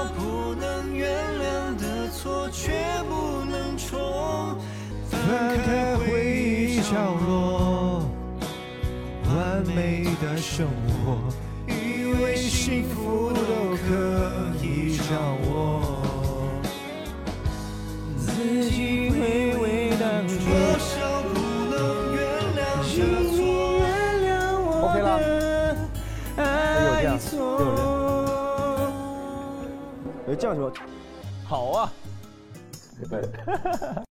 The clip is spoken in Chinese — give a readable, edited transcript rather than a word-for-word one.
不能原谅的错，却不能重翻开回忆角落，完美的生活，以为幸福都可以掌握，自己回味当初，多少不能原谅的错，原谅我的爱错。 这样说， 好啊。